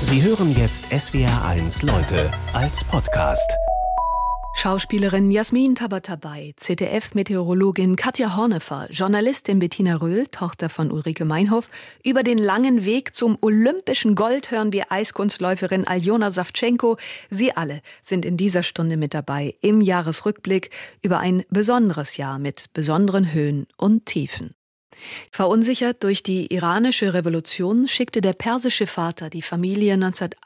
Sie hören jetzt SWR1 Leute als Podcast. Schauspielerin Jasmin Tabatabai, ZDF-Meteorologin Katja Hornefer, Journalistin Bettina Röhl, Tochter von Ulrike Meinhof. Über den langen Weg zum olympischen Gold hören wir Eiskunstläuferin Aljona Savchenko. Sie alle sind in dieser Stunde mit dabei im Jahresrückblick über ein besonderes Jahr mit besonderen Höhen und Tiefen. Verunsichert durch die iranische Revolution schickte der persische Vater die Familie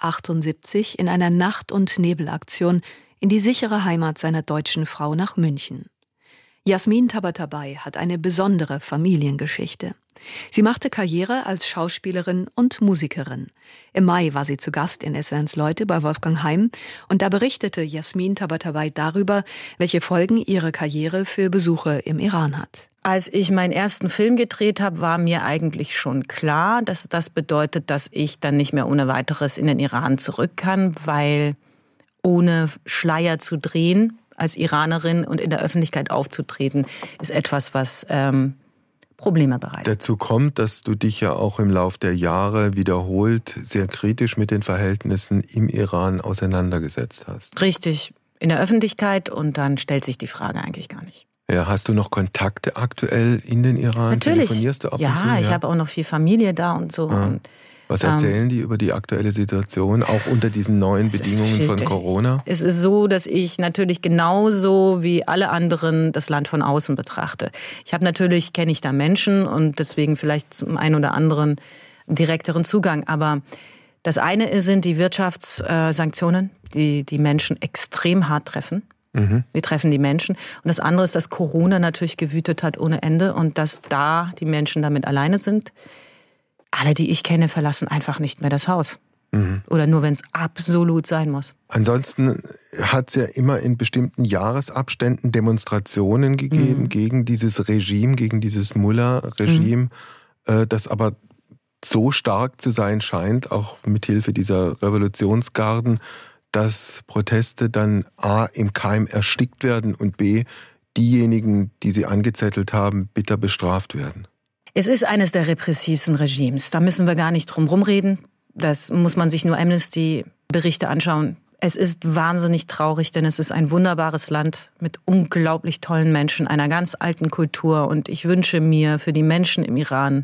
1978 in einer Nacht- und Nebelaktion in die sichere Heimat seiner deutschen Frau nach München. Jasmin Tabatabai hat eine besondere Familiengeschichte. Sie machte Karriere als Schauspielerin und Musikerin. Im Mai war sie zu Gast in SWR1 Leute bei Wolfgang Heim und da berichtete Jasmin Tabatabai darüber, welche Folgen ihre Karriere für Besuche im Iran hat. Als ich meinen ersten Film gedreht habe, war mir eigentlich schon klar, dass das bedeutet, dass ich dann nicht mehr ohne weiteres in den Iran zurück kann, weil ohne Schleier zu drehen, als Iranerin und in der Öffentlichkeit aufzutreten, ist etwas, was Probleme bereitet. Dazu kommt, dass du dich ja auch im Lauf der Jahre wiederholt sehr kritisch mit den Verhältnissen im Iran auseinandergesetzt hast. Richtig, in der Öffentlichkeit, und dann stellt sich die Frage eigentlich gar nicht. Ja, hast du noch Kontakte aktuell in den Iran? Natürlich. Telefonierst du ab und zu? Ja, ich habe auch noch viel Familie da und so. Ah. Und was erzählen die über die aktuelle Situation, auch unter diesen neuen Bedingungen von Corona? Es ist so, dass ich natürlich genauso wie alle anderen das Land von außen betrachte. Kenne ich da Menschen und deswegen vielleicht zum einen oder anderen direkteren Zugang. Aber das eine sind die Wirtschaftssanktionen, die die Menschen extrem hart treffen. Die treffen die Menschen. Und das andere ist, dass Corona natürlich gewütet hat ohne Ende und dass da die Menschen damit alleine sind. Alle, die ich kenne, verlassen einfach nicht mehr das Haus. Oder nur, wenn es absolut sein muss. Ansonsten hat es ja immer in bestimmten Jahresabständen Demonstrationen gegeben gegen dieses Regime, gegen dieses Mullah-Regime, das aber so stark zu sein scheint, auch mithilfe dieser Revolutionsgarden, dass Proteste dann A, im Keim erstickt werden und B, diejenigen, die sie angezettelt haben, bitter bestraft werden. Es ist eines der repressivsten Regimes. Da müssen wir gar nicht drum rumreden. Das muss man sich nur Amnesty-Berichte anschauen. Es ist wahnsinnig traurig, denn es ist ein wunderbares Land mit unglaublich tollen Menschen, einer ganz alten Kultur. Und ich wünsche mir für die Menschen im Iran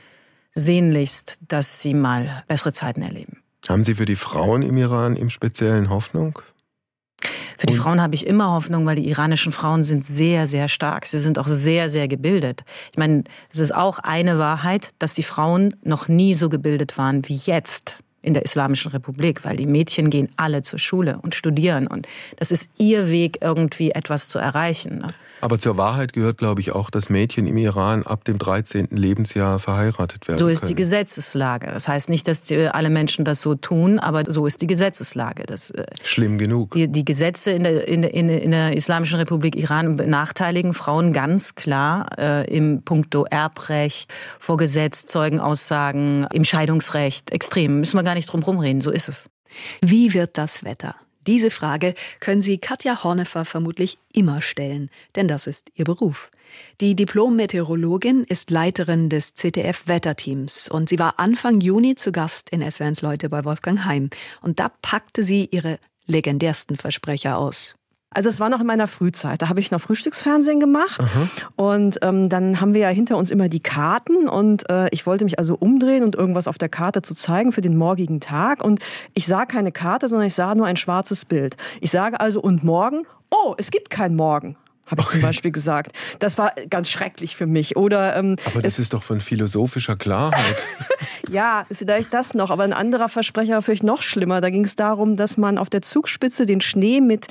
sehnlichst, dass sie mal bessere Zeiten erleben. Haben Sie für die Frauen im Iran im Speziellen Hoffnung? Für die Frauen habe ich immer Hoffnung, weil die iranischen Frauen sind sehr, sehr stark. Sie sind auch sehr, sehr gebildet. Ich meine, es ist auch eine Wahrheit, dass die Frauen noch nie so gebildet waren wie jetzt in der Islamischen Republik, weil die Mädchen gehen alle zur Schule und studieren. Und das ist ihr Weg, irgendwie etwas zu erreichen. Ne? Aber zur Wahrheit gehört, glaube ich, auch, dass Mädchen im Iran ab dem 13. Lebensjahr verheiratet werden. So ist die Gesetzeslage. Das heißt nicht, dass alle Menschen das so tun, aber so ist die Gesetzeslage. Schlimm genug. Die Gesetze in der Islamischen Republik Iran benachteiligen Frauen ganz klar im Punkto Erbrecht, vor Gesetz, Zeugenaussagen, im Scheidungsrecht. Extrem. Müssen wir gar nicht drum rumreden. So ist es. Wie wird das Wetter? Diese Frage können Sie Katja Hornefer vermutlich immer stellen, denn das ist ihr Beruf. Die Diplom-Meteorologin ist Leiterin des ZDF-Wetterteams und sie war Anfang Juni zu Gast in SWR1 Leute bei Wolfgang Heim. Und da packte sie ihre legendärsten Versprecher aus. Also es war noch in meiner Frühzeit. Da habe ich noch Frühstücksfernsehen gemacht. Aha. Und dann haben wir ja hinter uns immer die Karten und ich wollte mich also umdrehen und irgendwas auf der Karte zu zeigen für den morgigen Tag. Und ich sah keine Karte, sondern ich sah nur ein schwarzes Bild. Ich sage also, und morgen? Oh, es gibt keinen Morgen. Habe ich zum Beispiel gesagt. Das war ganz schrecklich für mich. Oder, aber das ist doch von philosophischer Klarheit. Ja, vielleicht das noch. Aber ein anderer Versprecher war vielleicht noch schlimmer. Da ging es darum, dass man auf der Zugspitze den Schnee mit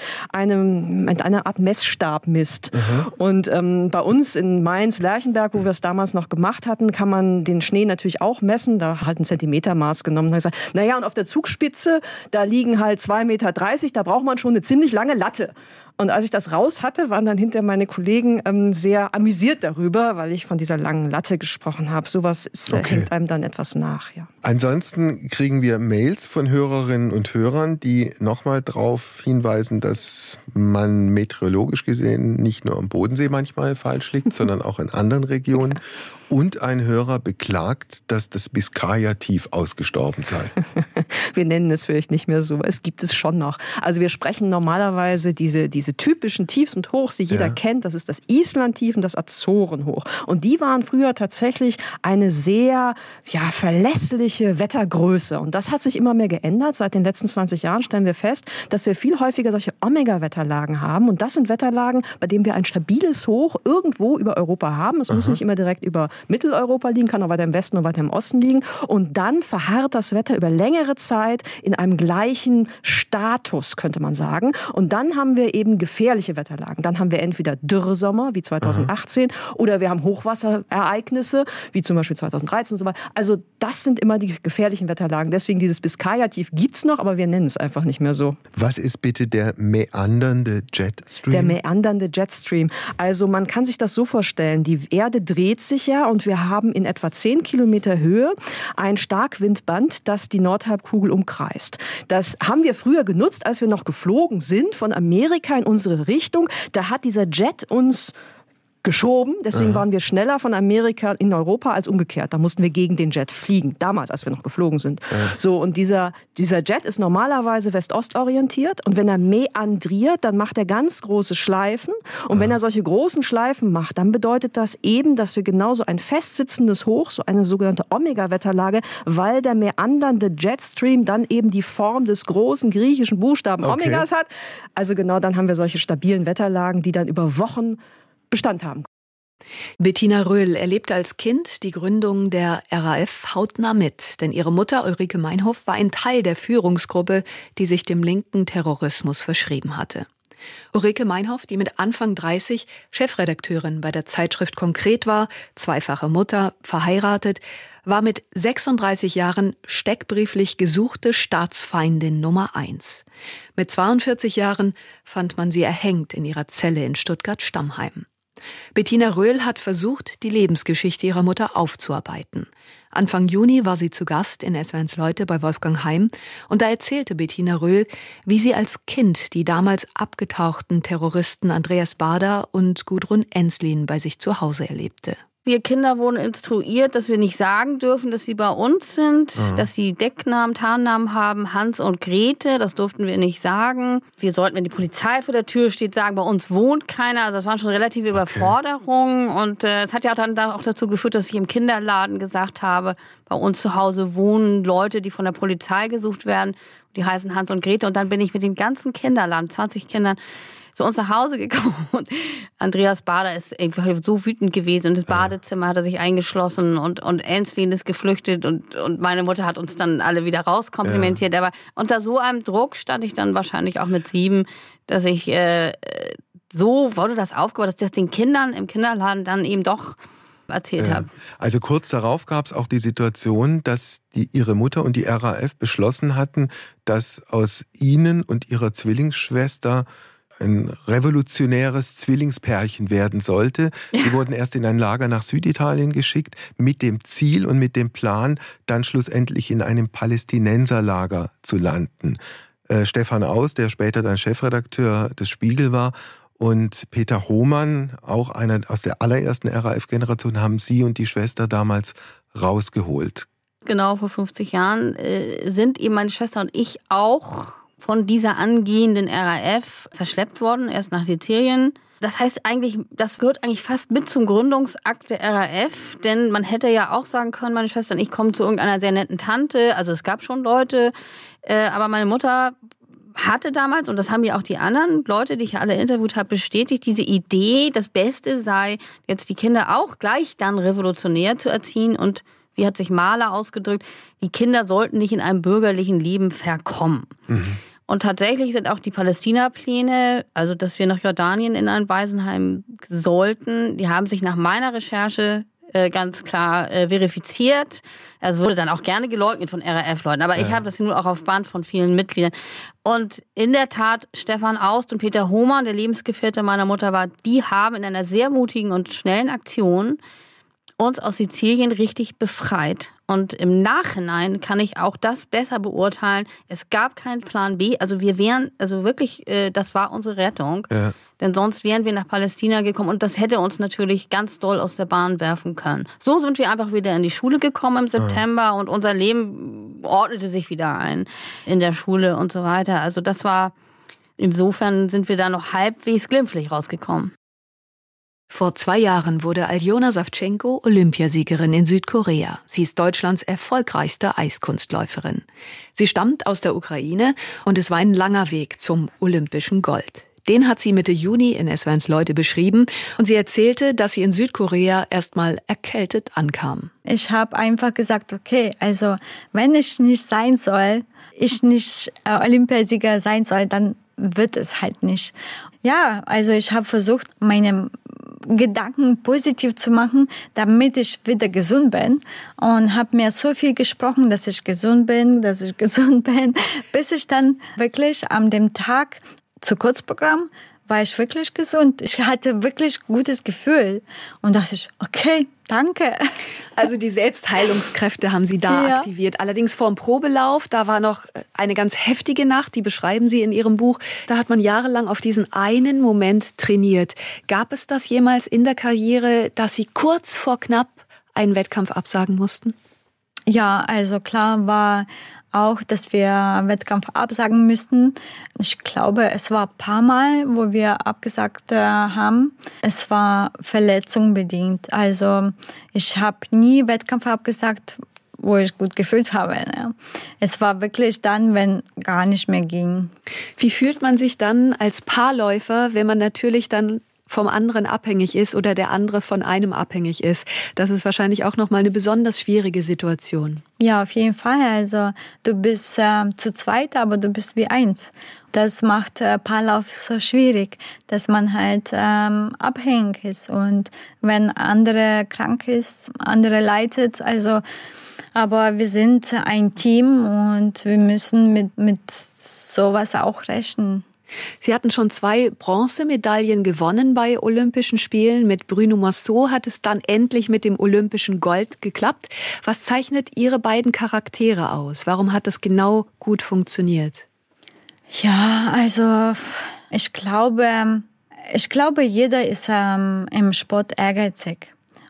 einer Art Messstab misst. Mhm. Und bei uns in Mainz-Lerchenberg, wo wir es damals noch gemacht hatten, kann man den Schnee natürlich auch messen. Da halt ein Zentimetermaß genommen. Da habe ich gesagt, naja, und auf der Zugspitze, da liegen halt 2,30 Meter. Da braucht man schon eine ziemlich lange Latte. Und als ich das raus hatte, waren dann hinter meine Kollegen sehr amüsiert darüber, weil ich von dieser langen Latte gesprochen habe. Sowas hängt einem dann etwas nach. Ja. Ansonsten kriegen wir Mails von Hörerinnen und Hörern, die nochmal darauf hinweisen, dass man meteorologisch gesehen nicht nur am Bodensee manchmal falsch liegt, sondern auch in anderen Regionen. Und ein Hörer beklagt, dass das Biskaya-Tief ausgestorben sei. Wir nennen es vielleicht nicht mehr so. Es gibt es schon noch. Also wir sprechen normalerweise diese typischen Tiefs und Hochs, die jeder kennt. Das ist das Islandtief und das Azorenhoch. Und die waren früher tatsächlich eine sehr verlässliche Wettergröße. Und das hat sich immer mehr geändert. Seit den letzten 20 Jahren stellen wir fest, dass wir viel häufiger solche Omega-Wetterlagen haben. Und das sind Wetterlagen, bei denen wir ein stabiles Hoch irgendwo über Europa haben. Es muss nicht immer direkt über Mitteleuropa liegen, kann auch weiter im Westen und weiter im Osten liegen. Und dann verharrt das Wetter über längere Zeit in einem gleichen Status, könnte man sagen. Und dann haben wir eben gefährliche Wetterlagen. Dann haben wir entweder Dürresommer, wie 2018, oder wir haben Hochwasserereignisse, wie zum Beispiel 2013 und so weiter. Also das sind immer die gefährlichen Wetterlagen. Deswegen dieses Biskaya-Tief gibt's noch, aber wir nennen es einfach nicht mehr so. Was ist bitte der meandernde Jetstream? Der meandernde Jetstream. Also man kann sich das so vorstellen, die Erde dreht sich ja und wir haben in etwa 10 Kilometer Höhe ein Starkwindband, das die Nordhalbkugel umkreist. Das haben wir früher genutzt, als wir noch geflogen sind von Amerika in unsere Richtung. Da hat dieser Jet uns geschoben. Deswegen waren wir schneller von Amerika in Europa als umgekehrt. Da mussten wir gegen den Jet fliegen. Damals, als wir noch geflogen sind. So, und dieser Jet ist normalerweise West-Ost orientiert. Und wenn er meandriert, dann macht er ganz große Schleifen. Und wenn er solche großen Schleifen macht, dann bedeutet das eben, dass wir genauso ein festsitzendes Hoch, so eine sogenannte Omega-Wetterlage, weil der meandernde Jetstream dann eben die Form des großen griechischen Buchstaben Omegas hat. Also genau, dann haben wir solche stabilen Wetterlagen, die dann über Wochen Bestand haben. Bettina Röhl erlebte als Kind die Gründung der RAF hautnah mit, denn ihre Mutter Ulrike Meinhof war ein Teil der Führungsgruppe, die sich dem linken Terrorismus verschrieben hatte. Ulrike Meinhof, die mit Anfang 30 Chefredakteurin bei der Zeitschrift Konkret war, zweifache Mutter, verheiratet, war mit 36 Jahren steckbrieflich gesuchte Staatsfeindin Nummer 1. Mit 42 Jahren fand man sie erhängt in ihrer Zelle in Stuttgart-Stammheim. Bettina Röhl hat versucht, die Lebensgeschichte ihrer Mutter aufzuarbeiten. Anfang Juni war sie zu Gast in SWR1 Leute bei Wolfgang Heim und da erzählte Bettina Röhl, wie sie als Kind die damals abgetauchten Terroristen Andreas Baader und Gudrun Ensslin bei sich zu Hause erlebte. Wir Kinder wurden instruiert, dass wir nicht sagen dürfen, dass sie bei uns sind, dass sie Decknamen, Tarnnamen haben, Hans und Grete, das durften wir nicht sagen. Wir sollten, wenn die Polizei vor der Tür steht, sagen, bei uns wohnt keiner. Also das waren schon relative Überforderungen und es hat ja auch dann auch dazu geführt, dass ich im Kinderladen gesagt habe, bei uns zu Hause wohnen Leute, die von der Polizei gesucht werden, die heißen Hans und Grete und dann bin ich mit dem ganzen Kinderladen, 20 Kindern, zu uns nach Hause gekommen und Andreas Baader ist irgendwie so wütend gewesen und das Badezimmer hat er sich eingeschlossen und Ensslin ist geflüchtet und meine Mutter hat uns dann alle wieder rauskomplimentiert. Aber unter so einem Druck stand ich dann wahrscheinlich auch mit 7, dass ich so wurde das aufgebaut, dass ich das den Kindern im Kinderladen dann eben doch erzählt habe. Also kurz darauf gab es auch die Situation, dass ihre Mutter und die RAF beschlossen hatten, dass aus ihnen und ihrer Zwillingsschwester ein revolutionäres Zwillingspärchen werden sollte. Die wurden erst in ein Lager nach Süditalien geschickt, mit dem Ziel und mit dem Plan, dann schlussendlich in einem Palästinenserlager zu landen. Stefan Aus, der später dann Chefredakteur des Spiegel war, und Peter Hohmann, auch einer aus der allerersten RAF-Generation, haben sie und die Schwester damals rausgeholt. Genau, vor 50 Jahren sind eben meine Schwester und ich auch von dieser angehenden RAF verschleppt worden, erst nach Sizilien. Das heißt eigentlich, das gehört eigentlich fast mit zum Gründungsakt der RAF, denn man hätte ja auch sagen können, meine Schwester und ich kommen zu irgendeiner sehr netten Tante, also es gab schon Leute, aber meine Mutter hatte damals, und das haben ja auch die anderen Leute, die ich alle interviewt habe, bestätigt, diese Idee, das Beste sei, jetzt die Kinder auch gleich dann revolutionär zu erziehen und wie hat sich Mahler ausgedrückt, die Kinder sollten nicht in einem bürgerlichen Leben verkommen. Und tatsächlich sind auch die Palästina-Pläne, also dass wir nach Jordanien in ein Waisenheim sollten, die haben sich nach meiner Recherche ganz klar verifiziert. Es wurde dann auch gerne geleugnet von RAF-Leuten, aber ich habe das nur auch auf Band von vielen Mitgliedern. Und in der Tat, Stefan Aust und Peter Hohmann, der Lebensgefährte meiner Mutter war, die haben in einer sehr mutigen und schnellen Aktion uns aus Sizilien richtig befreit Und im Nachhinein kann ich auch das besser beurteilen. Es gab keinen Plan B. Also wir wären, also wirklich, das war unsere Rettung. Ja. Denn sonst wären wir nach Palästina gekommen und das hätte uns natürlich ganz doll aus der Bahn werfen können. So sind wir einfach wieder in die Schule gekommen im September und unser Leben ordnete sich wieder ein in der Schule und so weiter. Also das war, insofern sind wir da noch halbwegs glimpflich rausgekommen. Vor 2 Jahren wurde Aljona Savchenko Olympiasiegerin in Südkorea. Sie ist Deutschlands erfolgreichste Eiskunstläuferin. Sie stammt aus der Ukraine und es war ein langer Weg zum olympischen Gold. Den hat sie Mitte Juni in SWR1 Leute beschrieben und sie erzählte, dass sie in Südkorea erstmal erkältet ankam. Ich habe einfach gesagt, okay, also wenn ich nicht Olympiasieger sein soll, dann wird es halt nicht. Ja, also ich habe versucht, meine Gedanken positiv zu machen, damit ich wieder gesund bin und habe mir so viel gesprochen, dass ich gesund bin, bis ich dann wirklich an dem Tag zu Kurzprogramm war ich wirklich gesund. Ich hatte wirklich gutes Gefühl und dachte ich, okay, danke. Also die Selbstheilungskräfte haben Sie da aktiviert. Allerdings vor dem Probelauf, da war noch eine ganz heftige Nacht, die beschreiben Sie in Ihrem Buch. Da hat man jahrelang auf diesen einen Moment trainiert. Gab es das jemals in der Karriere, dass Sie kurz vor knapp einen Wettkampf absagen mussten? Ja, also klar war auch, dass wir Wettkampf absagen müssten. Ich glaube, es war ein paar Mal, wo wir abgesagt haben. Es war verletzungsbedingt. Also ich habe nie Wettkampf abgesagt, wo ich gut gefühlt habe. Es war wirklich dann, wenn gar nicht mehr ging. Wie fühlt man sich dann als Paarläufer, wenn man natürlich dann vom anderen abhängig ist oder der andere von einem abhängig ist? Das ist wahrscheinlich auch nochmal eine besonders schwierige Situation. Ja, auf jeden Fall. Also du bist zu zweit, aber du bist wie eins. Das macht Paarlauf so schwierig, dass man halt abhängig ist. Und wenn andere krank ist, andere leidet, also aber wir sind ein Team und wir müssen mit sowas auch rechnen. Sie hatten schon 2 Bronzemedaillen gewonnen bei Olympischen Spielen. Mit Bruno Marceau hat es dann endlich mit dem olympischen Gold geklappt. Was zeichnet Ihre beiden Charaktere aus? Warum hat das genau gut funktioniert? Ja, also ich glaube, jeder ist im Sport ehrgeizig.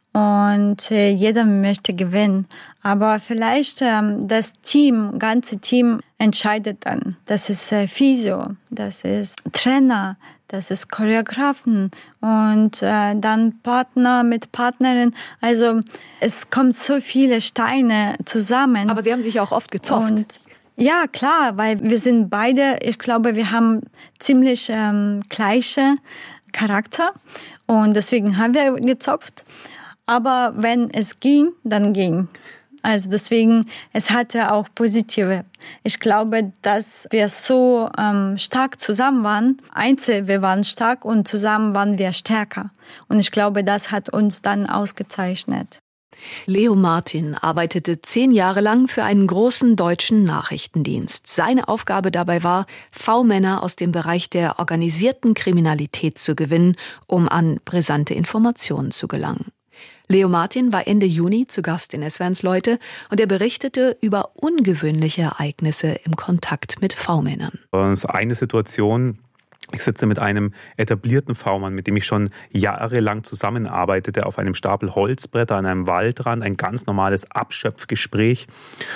Und jeder möchte gewinnen. Aber vielleicht das ganze Team entscheidet dann. Das ist Physio, das ist Trainer, das ist Choreografen und dann Partner mit Partnerin. Also es kommen so viele Steine zusammen. Aber Sie haben sich auch oft gezofft. Und ja, klar, weil wir sind beide, ich glaube, wir haben ziemlich gleiche Charakter und deswegen haben wir gezopft. Aber wenn es ging, dann ging. Also deswegen, es hatte auch positive. Ich glaube, dass wir so stark zusammen waren. Einzeln, wir waren stark und zusammen waren wir stärker. Und ich glaube, das hat uns dann ausgezeichnet. Leo Martin arbeitete 10 Jahre lang für einen großen deutschen Nachrichtendienst. Seine Aufgabe dabei war, V-Männer aus dem Bereich der organisierten Kriminalität zu gewinnen, um an brisante Informationen zu gelangen. Leo Martin war Ende Juni zu Gast in SWR1 Leute und er berichtete über ungewöhnliche Ereignisse im Kontakt mit V-Männern. Das ist eine Situation. Ich sitze mit einem etablierten V-Mann, mit dem ich schon jahrelang zusammenarbeitete, auf einem Stapel Holzbretter an einem Waldrand, ein ganz normales Abschöpfgespräch.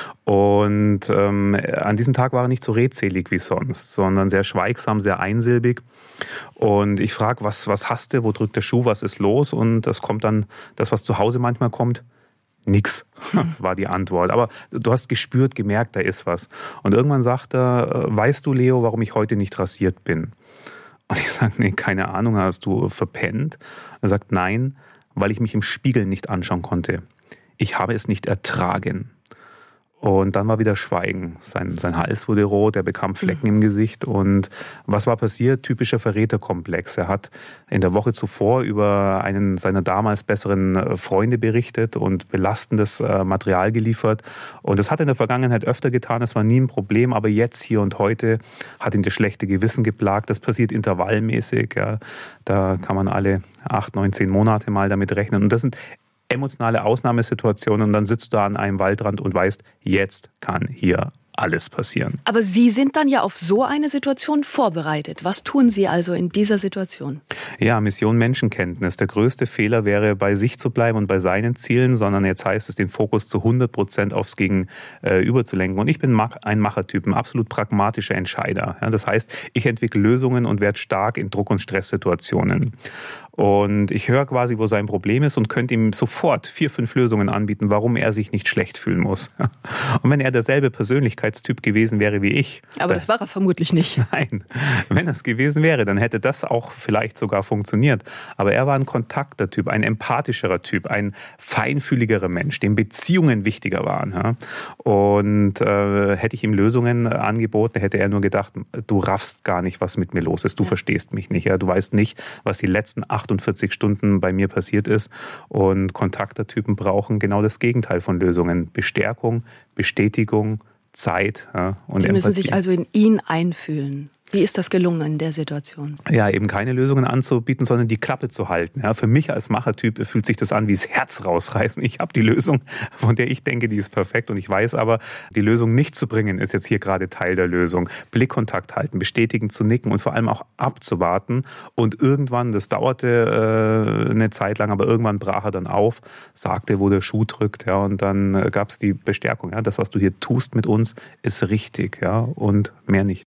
Und an diesem Tag war er nicht so redselig wie sonst, sondern sehr schweigsam, sehr einsilbig. Und ich frage, was hast du, wo drückt der Schuh, was ist los? Und das kommt dann, das, was zu Hause manchmal kommt, nix, war die Antwort. Aber du hast gespürt, gemerkt, da ist was. Und irgendwann sagt er, weißt du, Leo, warum ich heute nicht rasiert bin? Und ich sage, nee, keine Ahnung, hast du verpennt? Er sagt, nein, weil ich mich im Spiegel nicht anschauen konnte. Ich habe es nicht ertragen. Und dann war wieder Schweigen. Sein Hals wurde rot, er bekam Flecken im Gesicht. Und was war passiert? Typischer Verräterkomplex. Er hat in der Woche zuvor über einen seiner damals besseren Freunde berichtet und belastendes Material geliefert. Und das hat er in der Vergangenheit öfter getan. Das war nie ein Problem. Aber jetzt, hier und heute, hat ihn das schlechte Gewissen geplagt. Das passiert intervallmäßig. Ja. Da kann man alle 8, 9, 10 Monate mal damit rechnen. Und das sind emotionale Ausnahmesituation und dann sitzt du da an einem Waldrand und weißt, jetzt kann hier alles passieren. Aber Sie sind dann ja auf so eine Situation vorbereitet. Was tun Sie also in dieser Situation? Ja, Mission Menschenkenntnis. Der größte Fehler wäre, bei sich zu bleiben und bei seinen Zielen, sondern jetzt heißt es, den Fokus zu 100% aufs Gegenüber zu lenken. Und ich bin ein Machertyp, ein absolut pragmatischer Entscheider. Ja, das heißt, ich entwickle Lösungen und werde stark in Druck- und Stresssituationen. Und ich höre quasi, wo sein Problem ist und könnte ihm sofort 4, 5 Lösungen anbieten, warum er sich nicht schlecht fühlen muss. Und wenn er derselbe Persönlichkeitstyp gewesen wäre wie ich. Aber das war er vermutlich nicht. Nein, wenn das gewesen wäre, dann hätte das auch vielleicht sogar funktioniert. Aber er war ein kontakter Typ, ein empathischerer Typ, ein feinfühligerer Mensch, dem Beziehungen wichtiger waren. Und hätte ich ihm Lösungen angeboten, hätte er nur gedacht, du raffst gar nicht, was mit mir los ist. Du verstehst mich nicht. Ja? Du weißt nicht, was die letzten 48 Stunden bei mir passiert ist. Und Kontaktertypen brauchen genau das Gegenteil von Lösungen. Bestärkung, Bestätigung, Zeit und Sie müssen Empathie. sich also in ihn einfühlen. Wie ist das gelungen in der Situation? Ja, eben keine Lösungen anzubieten, sondern die Klappe zu halten. Ja, für mich als Machertyp fühlt sich das an wie das Herz rausreißen. Ich habe die Lösung, von der ich denke, die ist perfekt. Und ich weiß aber, die Lösung nicht zu bringen, ist jetzt hier gerade Teil der Lösung. Blickkontakt halten, bestätigend zu nicken und vor allem auch abzuwarten. Und irgendwann, das dauerte eine Zeit lang, aber irgendwann brach er dann auf, sagte, wo der Schuh drückt. Ja, und dann gab es die Bestärkung. Ja, das, was du hier tust mit uns, ist richtig. Ja, und mehr nicht.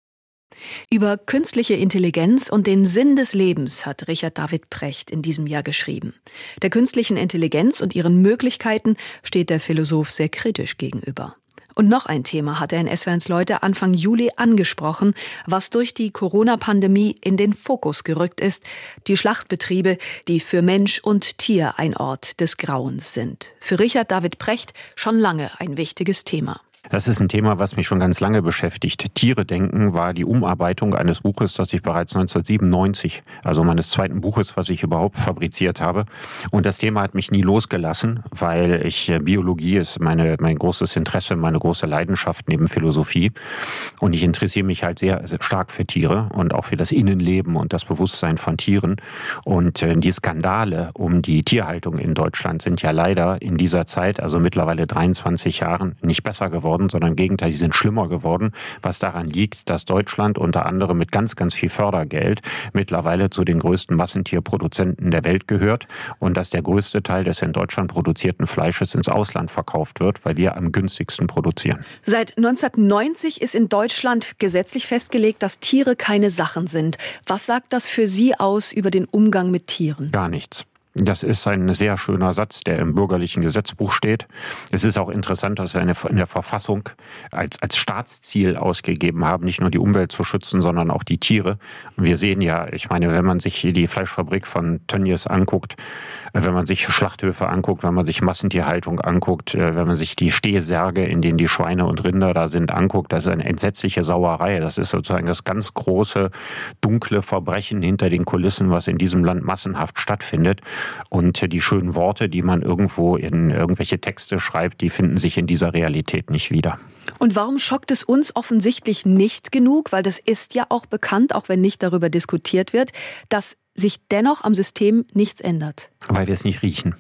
Über künstliche Intelligenz und den Sinn des Lebens hat Richard David Precht in diesem Jahr geschrieben. Der künstlichen Intelligenz und ihren Möglichkeiten steht der Philosoph sehr kritisch gegenüber. Und noch ein Thema hat er in SWR1 Leute Anfang Juli angesprochen, was durch die Corona-Pandemie in den Fokus gerückt ist: die Schlachtbetriebe, die für Mensch und Tier ein Ort des Grauens sind. Für Richard David Precht schon lange ein wichtiges Thema. Das ist ein Thema, was mich schon ganz lange beschäftigt. Tiere denken war die Umarbeitung eines Buches, das ich bereits 1997, also meines zweiten Buches, was ich überhaupt fabriziert habe. Und das Thema hat mich nie losgelassen, weil Biologie ist mein großes Interesse, meine große Leidenschaft neben Philosophie. Und ich interessiere mich halt sehr, sehr stark für Tiere und auch für das Innenleben und das Bewusstsein von Tieren. Und die Skandale um die Tierhaltung in Deutschland sind ja leider in dieser Zeit, also mittlerweile 23 Jahren, nicht besser geworden, sondern im Gegenteil, die sind schlimmer geworden, was daran liegt, dass Deutschland unter anderem mit ganz, ganz viel Fördergeld mittlerweile zu den größten Massentierproduzenten der Welt gehört und dass der größte Teil des in Deutschland produzierten Fleisches ins Ausland verkauft wird, weil wir am günstigsten produzieren. Seit 1990 ist in Deutschland gesetzlich festgelegt, dass Tiere keine Sachen sind. Was sagt das für Sie aus über den Umgang mit Tieren? Gar nichts. Das ist ein sehr schöner Satz, der im bürgerlichen Gesetzbuch steht. Es ist auch interessant, dass wir in der Verfassung als Staatsziel ausgegeben haben, nicht nur die Umwelt zu schützen, sondern auch die Tiere. Wir sehen ja, ich meine, wenn man sich hier die Fleischfabrik von Tönnies anguckt, wenn man sich Schlachthöfe anguckt, wenn man sich Massentierhaltung anguckt, wenn man sich die Stehsärge, in denen die Schweine und Rinder da sind, anguckt, das ist eine entsetzliche Sauerei. Das ist sozusagen das ganz große, dunkle Verbrechen hinter den Kulissen, was in diesem Land massenhaft stattfindet. Und die schönen Worte, die man irgendwo in irgendwelche Texte schreibt, die finden sich in dieser Realität nicht wieder. Und warum schockt es uns offensichtlich nicht genug, weil das ist ja auch bekannt, auch wenn nicht darüber diskutiert wird, dass sich dennoch am System nichts ändert? Weil wir es nicht riechen.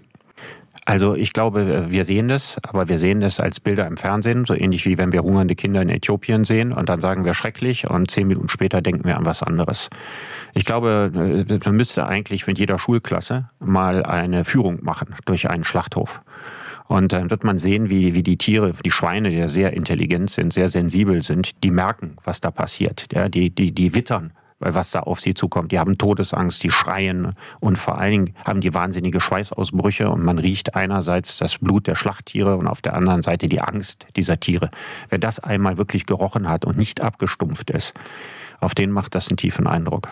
Also ich glaube, wir sehen das, aber wir sehen das als Bilder im Fernsehen, so ähnlich wie wenn wir hungernde Kinder in Äthiopien sehen und dann sagen wir schrecklich und 10 Minuten später denken wir an was anderes. Ich glaube, man müsste eigentlich mit jeder Schulklasse mal eine Führung machen durch einen Schlachthof. Und dann wird man sehen, wie die Tiere, die Schweine, die ja sehr intelligent sind, sehr sensibel sind, die merken, was da passiert. Ja, die wittern, was da auf sie zukommt. Die haben Todesangst, die schreien und vor allen Dingen haben die wahnsinnige Schweißausbrüche und man riecht einerseits das Blut der Schlachttiere und auf der anderen Seite die Angst dieser Tiere. Wer das einmal wirklich gerochen hat und nicht abgestumpft ist, auf den macht das einen tiefen Eindruck.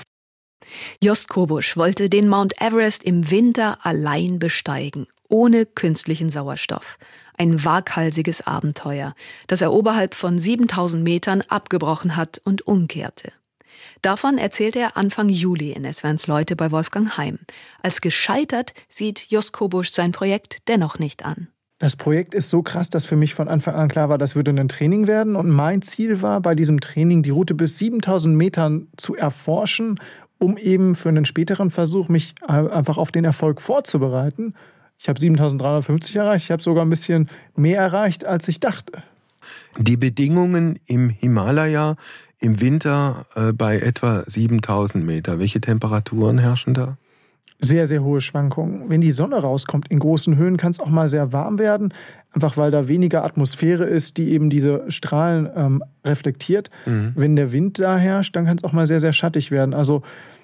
Jost Kobusch wollte den Mount Everest im Winter allein besteigen, ohne künstlichen Sauerstoff. Ein waghalsiges Abenteuer, das er oberhalb von 7000 Metern abgebrochen hat und umkehrte. Davon erzählte er Anfang Juli in SWR1 Leute bei Wolfgang Heim. Als gescheitert sieht Jost Kobusch sein Projekt dennoch nicht an. Das Projekt ist so krass, dass für mich von Anfang an klar war, das würde ein Training werden. Und mein Ziel war, bei diesem Training die Route bis 7000 Metern zu erforschen, um eben für einen späteren Versuch mich einfach auf den Erfolg vorzubereiten. Ich habe 7.350 erreicht. Ich habe sogar ein bisschen mehr erreicht, als ich dachte. Die Bedingungen im Himalaya im Winter bei etwa 7.000 Meter. Welche Temperaturen herrschen da? Sehr, sehr hohe Schwankungen. Wenn die Sonne rauskommt in großen Höhen, kann es auch mal sehr warm werden, einfach weil da weniger Atmosphäre ist, die eben diese Strahlen reflektiert. Wenn der Wind da herrscht, dann kann es auch mal sehr, sehr schattig werden. Also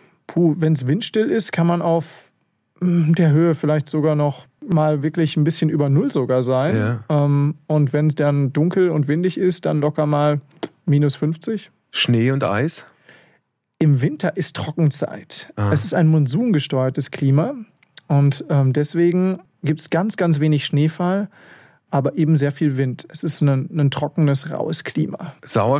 wenn es windstill ist, kann man auf der Höhe vielleicht sogar noch mal wirklich ein bisschen über Null sogar sein. Ja. Und wenn es dann dunkel und windig ist, dann locker mal minus 50. Schnee und Eis? Im Winter ist Trockenzeit. Es ist ein monsungesteuertes Klima und deswegen gibt es ganz, ganz wenig Schneefall, aber eben sehr viel Wind. Es ist ein trockenes, raues Klima.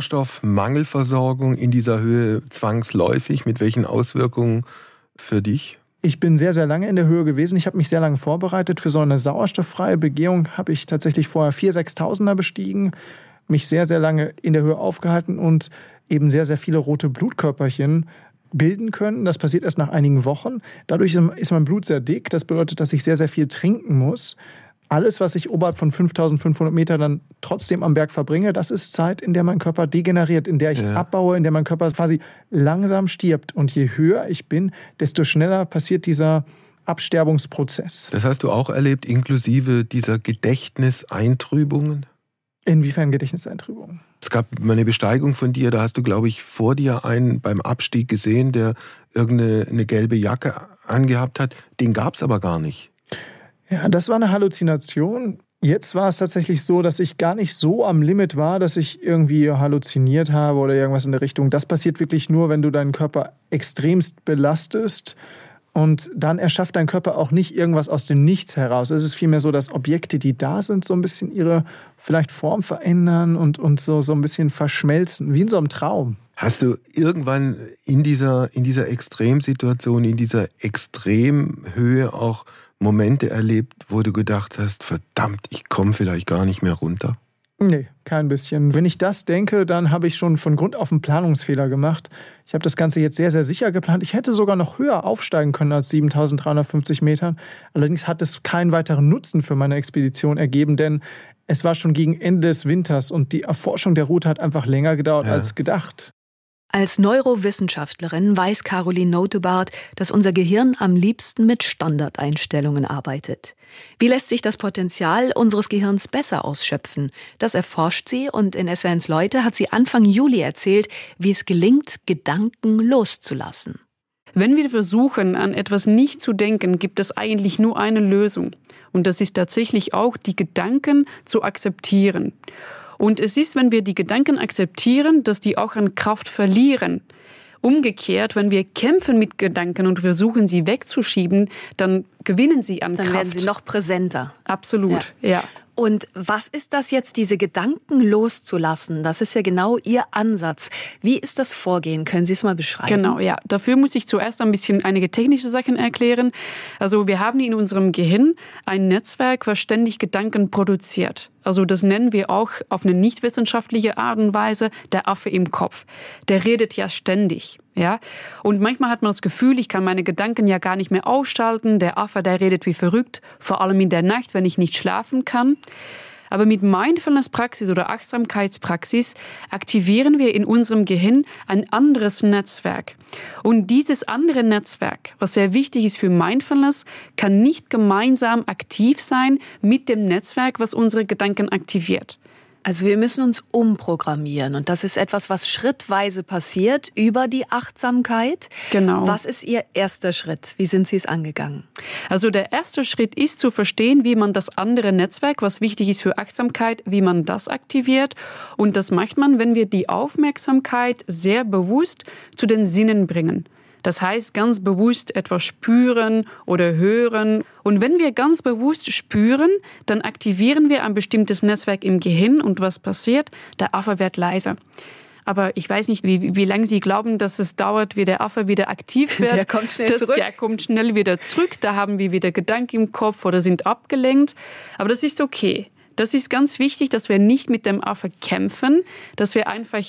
Sauerstoffmangelversorgung in dieser Höhe zwangsläufig. Mit welchen Auswirkungen für dich? Ich bin sehr, sehr lange in der Höhe gewesen. Ich habe mich sehr lange vorbereitet. Für so eine sauerstofffreie Begehung habe ich tatsächlich vorher 4 6.000er bestiegen, mich sehr, sehr lange in der Höhe aufgehalten und eben sehr, sehr viele rote Blutkörperchen bilden können. Das passiert erst nach einigen Wochen. Dadurch ist mein Blut sehr dick. Das bedeutet, dass ich sehr, sehr viel trinken muss. Alles, was ich oberhalb von 5.500 Meter dann trotzdem am Berg verbringe, das ist Zeit, in der mein Körper degeneriert, in der ich abbaue, in der mein Körper quasi langsam stirbt. Und je höher ich bin, desto schneller passiert dieser Absterbungsprozess. Das hast du auch erlebt, inklusive dieser Gedächtniseintrübungen? Inwiefern Gedächtniseintrübungen? Es gab mal eine Besteigung von dir, da hast du, glaube ich, vor dir einen beim Abstieg gesehen, der irgendeine gelbe Jacke angehabt hat. Den gab es aber gar nicht. Ja, das war eine Halluzination. Jetzt war es tatsächlich so, dass ich gar nicht so am Limit war, dass ich irgendwie halluziniert habe oder irgendwas in der Richtung. Das passiert wirklich nur, wenn du deinen Körper extremst belastest. Und dann erschafft dein Körper auch nicht irgendwas aus dem Nichts heraus. Es ist vielmehr so, dass Objekte, die da sind, so ein bisschen ihre vielleicht Form verändern und so ein bisschen verschmelzen, wie in so einem Traum. Hast du irgendwann in dieser Extremsituation, in dieser Extremhöhe auch Momente erlebt, wo du gedacht hast, verdammt, ich komme vielleicht gar nicht mehr runter? Nee, kein bisschen. Wenn ich das denke, dann habe ich schon von Grund auf einen Planungsfehler gemacht. Ich habe das Ganze jetzt sehr, sehr sicher geplant. Ich hätte sogar noch höher aufsteigen können als 7.350 Metern. Allerdings hat es keinen weiteren Nutzen für meine Expedition ergeben, denn es war schon gegen Ende des Winters und die Erforschung der Route hat einfach länger gedauert als gedacht. Als Neurowissenschaftlerin weiß Caroline Notebart, dass unser Gehirn am liebsten mit Standardeinstellungen arbeitet. Wie lässt sich das Potenzial unseres Gehirns besser ausschöpfen? Das erforscht sie und in SWR1 Leute hat sie Anfang Juli erzählt, wie es gelingt, Gedanken loszulassen. Wenn wir versuchen, an etwas nicht zu denken, gibt es eigentlich nur eine Lösung. Und das ist tatsächlich auch, die Gedanken zu akzeptieren. Und es ist, wenn wir die Gedanken akzeptieren, dass die auch an Kraft verlieren. Umgekehrt, wenn wir kämpfen mit Gedanken und versuchen, sie wegzuschieben, dann gewinnen sie an Kraft. Dann werden sie noch präsenter. Absolut, ja. Und was ist das jetzt, diese Gedanken loszulassen? Das ist ja genau Ihr Ansatz. Wie ist das Vorgehen? Können Sie es mal beschreiben? Genau, ja. Dafür muss ich zuerst ein bisschen einige technische Sachen erklären. Also wir haben in unserem Gehirn ein Netzwerk, was ständig Gedanken produziert. Also das nennen wir auch auf eine nicht wissenschaftliche Art und Weise der Affe im Kopf. Der redet ja ständig. Ja? Und manchmal hat man das Gefühl, ich kann meine Gedanken ja gar nicht mehr ausschalten. Der Affe, der redet wie verrückt, vor allem in der Nacht, wenn ich nicht schlafen kann. Aber mit Mindfulness-Praxis oder Achtsamkeitspraxis aktivieren wir in unserem Gehirn ein anderes Netzwerk. Und dieses andere Netzwerk, was sehr wichtig ist für Mindfulness, kann nicht gemeinsam aktiv sein mit dem Netzwerk, was unsere Gedanken aktiviert. Also wir müssen uns umprogrammieren und das ist etwas, was schrittweise passiert über die Achtsamkeit. Genau. Was ist Ihr erster Schritt? Wie sind Sie es angegangen? Also der erste Schritt ist zu verstehen, wie man das andere Netzwerk, was wichtig ist für Achtsamkeit, wie man das aktiviert. Und das macht man, wenn wir die Aufmerksamkeit sehr bewusst zu den Sinnen bringen. Das heißt, ganz bewusst etwas spüren oder hören. Und wenn wir ganz bewusst spüren, dann aktivieren wir ein bestimmtes Netzwerk im Gehirn. Und was passiert? Der Affe wird leiser. Aber ich weiß nicht, wie lange Sie glauben, dass es dauert, wie der Affe wieder aktiv wird. Der kommt schnell zurück. Der kommt schnell wieder zurück. Da haben wir wieder Gedanken im Kopf oder sind abgelenkt. Aber das ist okay. Das ist ganz wichtig, dass wir nicht mit dem Affe kämpfen, dass wir einfach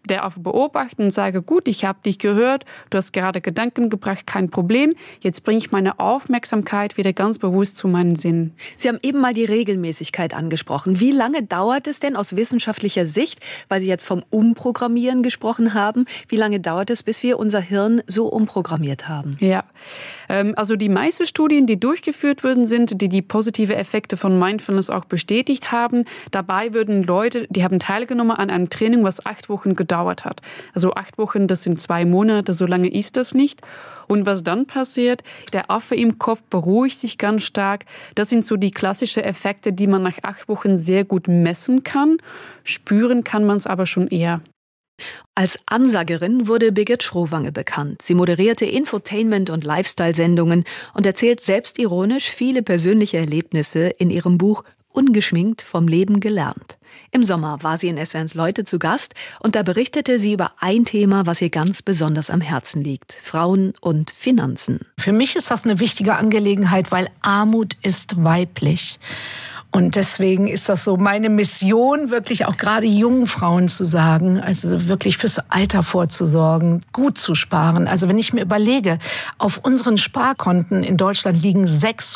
darauf beobachten und sage, gut, ich habe dich gehört, du hast gerade Gedanken gebracht, kein Problem. Jetzt bringe ich meine Aufmerksamkeit wieder ganz bewusst zu meinen Sinnen. Sie haben eben mal die Regelmäßigkeit angesprochen. Wie lange dauert es denn aus wissenschaftlicher Sicht, weil Sie jetzt vom Umprogrammieren gesprochen haben, wie lange dauert es, bis wir unser Hirn so umprogrammiert haben? Ja, also die meisten Studien, die durchgeführt wurden, sind, die positive Effekte von Mindfulness auch bestätigt haben. Dabei würden Leute, die haben teilgenommen an einem Training, was 8 Wochen gedauert hat. Also 8 Wochen, das sind 2 Monate, so lange ist das nicht. Und was dann passiert, der Affe im Kopf beruhigt sich ganz stark. Das sind so die klassischen Effekte, die man nach 8 Wochen sehr gut messen kann. Spüren kann man es aber schon eher. Als Ansagerin wurde Birgit Schrowange bekannt. Sie moderierte Infotainment- und Lifestyle-Sendungen und erzählt selbstironisch viele persönliche Erlebnisse in ihrem Buch Ungeschminkt vom Leben gelernt. Im Sommer war sie in SWRs Leute zu Gast und da berichtete sie über ein Thema, was ihr ganz besonders am Herzen liegt: Frauen und Finanzen. Für mich ist das eine wichtige Angelegenheit, weil Armut ist weiblich. Und deswegen ist das so meine Mission, wirklich auch gerade jungen Frauen zu sagen, also wirklich fürs Alter vorzusorgen, gut zu sparen. Also wenn ich mir überlege, auf unseren Sparkonten in Deutschland liegen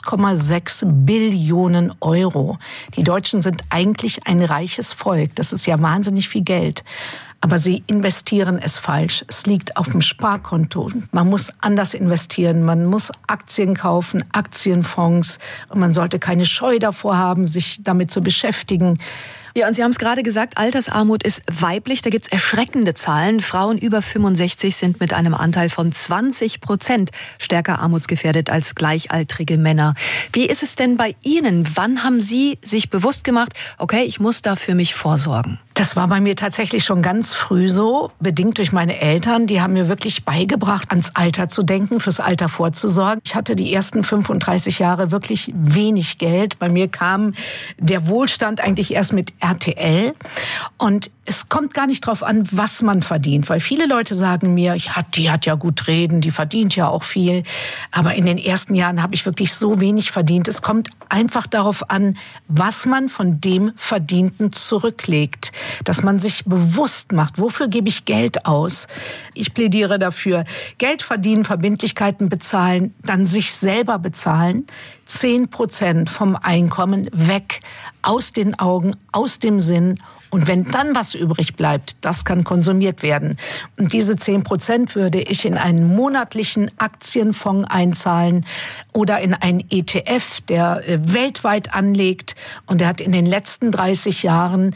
6,6 Billionen Euro. Die Deutschen sind eigentlich ein reiches Volk. Das ist ja wahnsinnig viel Geld. Aber sie investieren es falsch. Es liegt auf dem Sparkonto. Man muss anders investieren. Man muss Aktien kaufen, Aktienfonds. Und man sollte keine Scheu davor haben, sich damit zu beschäftigen. Ja, und Sie haben es gerade gesagt, Altersarmut ist weiblich. Da gibt es erschreckende Zahlen. Frauen über 65 sind mit einem Anteil von 20% stärker armutsgefährdet als gleichaltrige Männer. Wie ist es denn bei Ihnen? Wann haben Sie sich bewusst gemacht, okay, ich muss da für mich vorsorgen? Das war bei mir tatsächlich schon ganz früh so, bedingt durch meine Eltern. Die haben mir wirklich beigebracht, ans Alter zu denken, fürs Alter vorzusorgen. Ich hatte die ersten 35 Jahre wirklich wenig Geld. Bei mir kam der Wohlstand eigentlich erst mit RTL. Und es kommt gar nicht drauf an, was man verdient. Weil viele Leute sagen mir, die hat ja gut reden, die verdient ja auch viel. Aber in den ersten Jahren habe ich wirklich so wenig verdient. Es kommt einfach darauf an, was man von dem Verdienten zurücklegt. Dass man sich bewusst macht, wofür gebe ich Geld aus? Ich plädiere dafür, Geld verdienen, Verbindlichkeiten bezahlen, dann sich selber bezahlen. 10% vom Einkommen weg, aus den Augen, aus dem Sinn. Und wenn dann was übrig bleibt, das kann konsumiert werden. Und diese 10% würde ich in einen monatlichen Aktienfonds einzahlen oder in einen ETF, der weltweit anlegt. Und der hat in den letzten 30 Jahren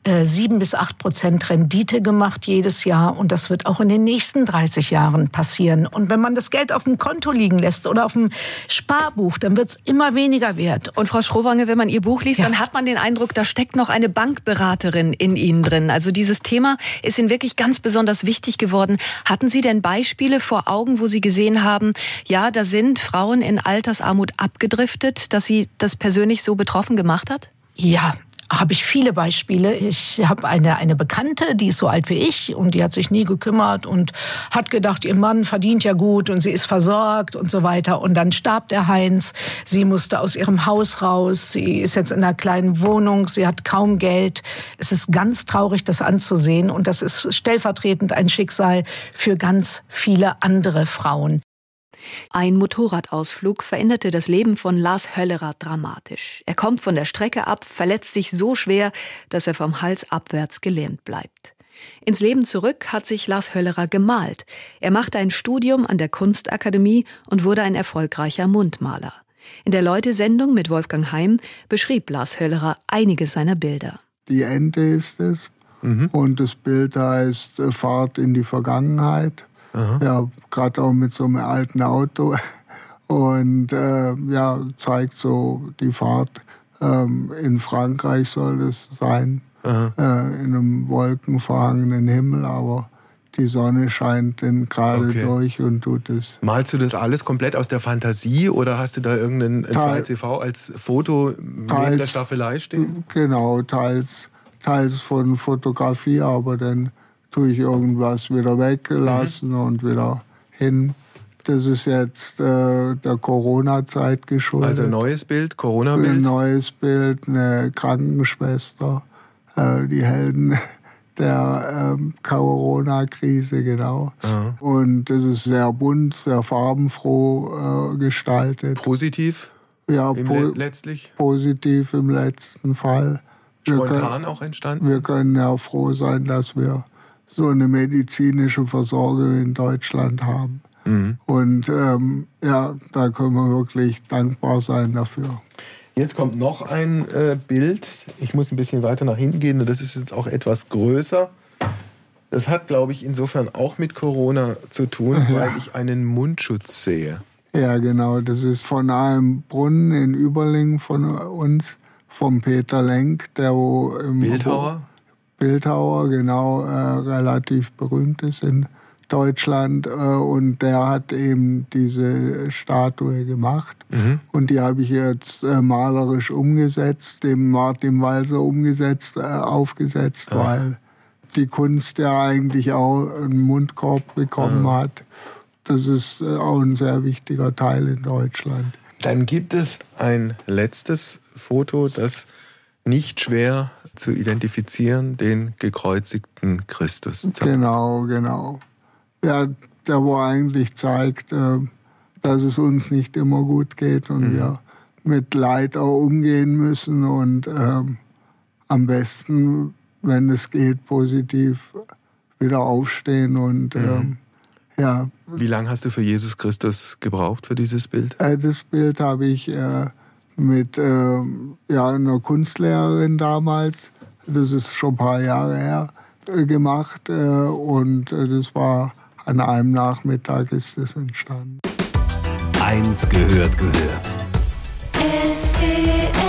7-8% Rendite gemacht jedes Jahr. Und das wird auch in den nächsten 30 Jahren passieren. Und wenn man das Geld auf dem Konto liegen lässt oder auf dem Sparbuch, dann wird es immer weniger wert. Und Frau Schrowange, wenn man Ihr Buch liest, dann hat man den Eindruck, da steckt noch eine Bankberaterin in Ihnen drin. Also dieses Thema ist Ihnen wirklich ganz besonders wichtig geworden. Hatten Sie denn Beispiele vor Augen, wo Sie gesehen haben, ja, da sind Frauen in Altersarmut abgedriftet, dass Sie das persönlich so betroffen gemacht hat? Ja, habe ich viele Beispiele. Ich habe eine Bekannte, die ist so alt wie ich und die hat sich nie gekümmert und hat gedacht, ihr Mann verdient ja gut und sie ist versorgt und so weiter. Und dann starb der Heinz. Sie musste aus ihrem Haus raus. Sie ist jetzt in einer kleinen Wohnung. Sie hat kaum Geld. Es ist ganz traurig, das anzusehen. Und das ist stellvertretend ein Schicksal für ganz viele andere Frauen. Ein Motorradausflug veränderte das Leben von Lars Höllerer dramatisch. Er kommt von der Strecke ab, verletzt sich so schwer, dass er vom Hals abwärts gelähmt bleibt. Ins Leben zurück hat sich Lars Höllerer gemalt. Er machte ein Studium an der Kunstakademie und wurde ein erfolgreicher Mundmaler. In der Leute-Sendung mit Wolfgang Heim beschrieb Lars Höllerer einige seiner Bilder. Die Ente ist es und das Bild heißt Fahrt in die Vergangenheit. Aha. Ja, gerade auch mit so einem alten Auto und zeigt so die Fahrt. In Frankreich soll es sein, in einem wolkenverhangenen Himmel, aber die Sonne scheint dann gerade durch und tut es. Malst du das alles komplett aus der Fantasie oder hast du da irgendeinen 2CV als Foto neben der Staffelei stehen? Genau, teils von Fotografie, aber dann tue ich irgendwas wieder weglassen und wieder hin. Das ist jetzt der Corona-Zeit geschuldet. Also ein neues Bild, Corona-Bild? Ein neues Bild, eine Krankenschwester, die Helden der Corona-Krise, genau. Aha. Und es ist sehr bunt, sehr farbenfroh gestaltet. Positiv? Ja, letztlich? Positiv im letzten Fall. Spontan auch entstanden? Wir können ja froh sein, dass wir so eine medizinische Versorgung in Deutschland haben. Mhm. Und ja, da können wir wirklich dankbar sein dafür. Jetzt kommt noch ein Bild. Ich muss ein bisschen weiter nach hinten gehen und das ist jetzt auch etwas größer. Das hat, glaube ich, insofern auch mit Corona zu tun, weil ich einen Mundschutz sehe. Ja, genau. Das ist von einem Brunnen in Überlingen von uns, vom Peter Lenk, der wo im Bildhauer, genau, relativ berühmt ist in Deutschland. Und der hat eben diese Statue gemacht. Mhm. Und die habe ich jetzt malerisch umgesetzt, dem Martin Walser aufgesetzt, weil die Kunst ja eigentlich auch einen Mundkorb bekommen hat. Das ist auch ein sehr wichtiger Teil in Deutschland. Dann gibt es ein letztes Foto, das nicht schwer zu identifizieren, den gekreuzigten Christus zeigt. Genau. Ja, der wo eigentlich zeigt, dass es uns nicht immer gut geht und wir mit Leid auch umgehen müssen und am besten, wenn es geht, positiv wieder aufstehen und ja. Wie lange hast du für Jesus Christus gebraucht für dieses Bild? Das Bild habe ich mit einer Kunstlehrerin damals, das ist schon ein paar Jahre her, gemacht und das war an einem Nachmittag ist es entstanden. 1 gehört. SWR